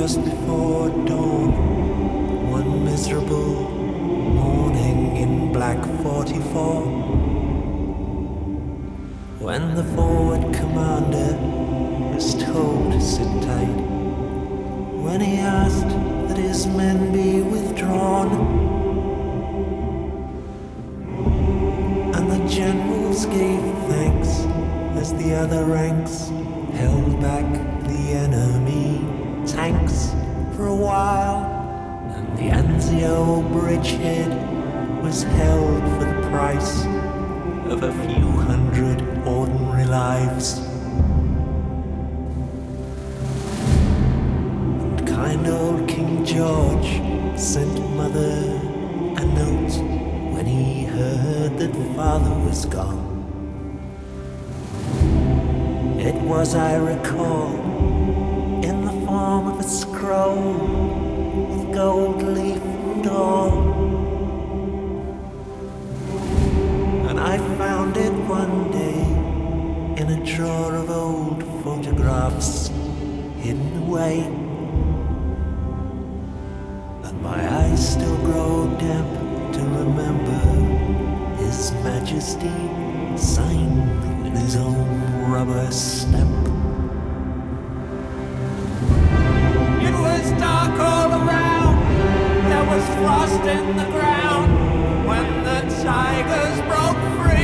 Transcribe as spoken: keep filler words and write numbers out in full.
just before dawn, one miserable morning in Black forty-four, when the forward commander was told to sit tight, when he asked that his men be withdrawn, and the generals gave thanks as the other ranks held back the enemy tanks for a while, and the Anzio bridgehead was held for the price of a few hundred ordinary lives. And kind old King George sent Mother a note when he heard that Father was gone. It was, I recall, in the form of a scroll with gold leaf and all. And I found it one day in a drawer of old photographs hidden away. And my eyes still grow damp to remember His Majesty signed with his own rubber stamp. It was dark all around, there was frost in the ground, when the tigers broke free.